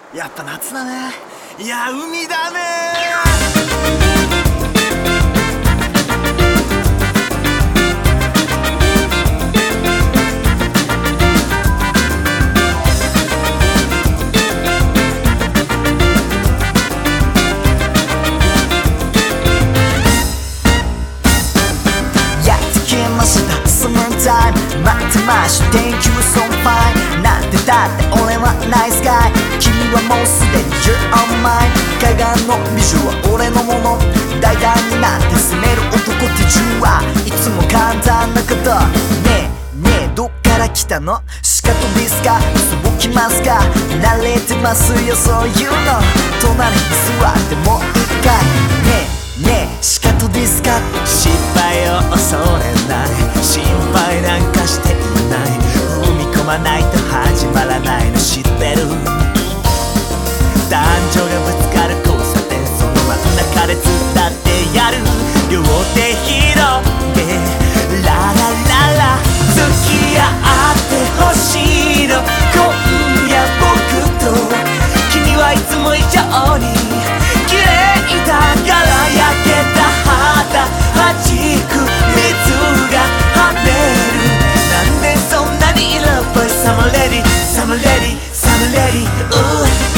やっぱ夏だね。いや海だね。 やってきましたサマータイム。待ってました Thank you so fine。 なんてだって俺はナイスガイ。君はもうすでに You're on mine。 海岸の美女は俺のもの。大胆になって攻める男って銃はいつも簡単なことねえねえどっから来たのシカトですか嘘をきますか慣れてますよそういうの隣に座ってもう一回ねえねえシカトですか失敗を恐れない心配なんかしていない踏み込まないと始まらないの知ってる男女がぶつかる交差点その真ん中で伝ってやる両手広げララララ付き合ってほしいの今夜僕と君はいつも以上に綺麗だから焼けた肌弾く水が跳ねるなんでそんなに色っぽい Summer Lady Summer Lady Summer Lady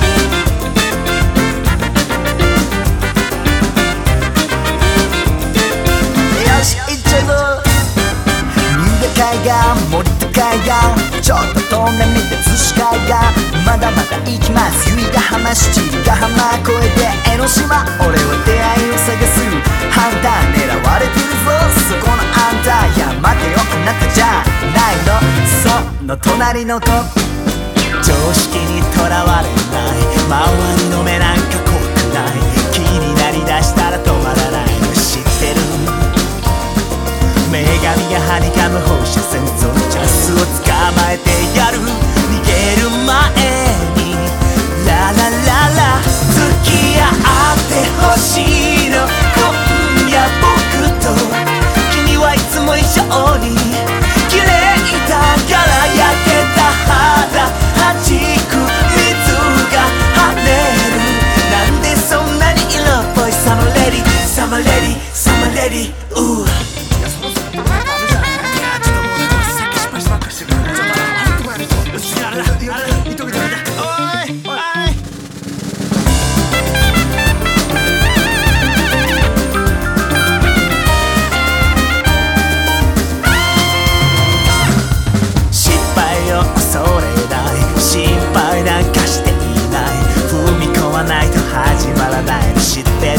海岸森と海岸ちょっと遠目見て逗子海岸まだまだ行きます由比ヶ浜七里ヶ浜越えて江ノ島俺は出会いを探す判断狙われてるぞそこのあんたいや待てよあなたじゃないのその隣の子常識にとらわれない周りの目なんか濃くない気になりだしたら止まらないの知ってる女神がはにかむ放射線そのチャンスを捕まえてやる逃げる前にララララ付き合ってほしいの今夜僕と君はいつも以上に綺麗だから焼けた肌弾く水が跳ねるなんでそんなに色っぽい Summer Lady Summer Lady Summer Lady恐れない心配なんかしていない踏み込まないと始まらないの知ってる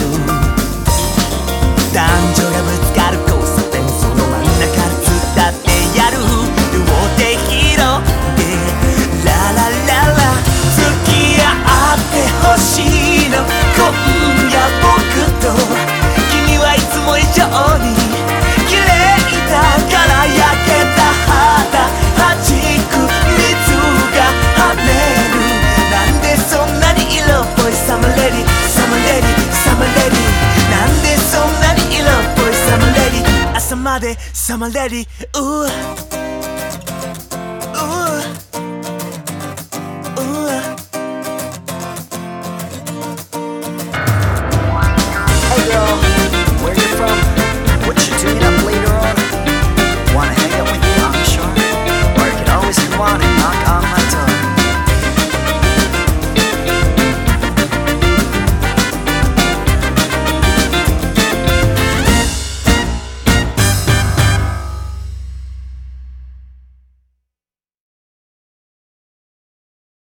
男女がぶつかる交差点その真ん中伝ってやる両手広げララララ付き合ってほしいの今夜僕と君はいつも以上に綺麗だから焼けた肌弾く水が跳ねるなんでそんなに色っぽい Summer Lady Summer Lady Summer Lady なんでそんなに色っぽい Summer Lady 朝まで Summer Lady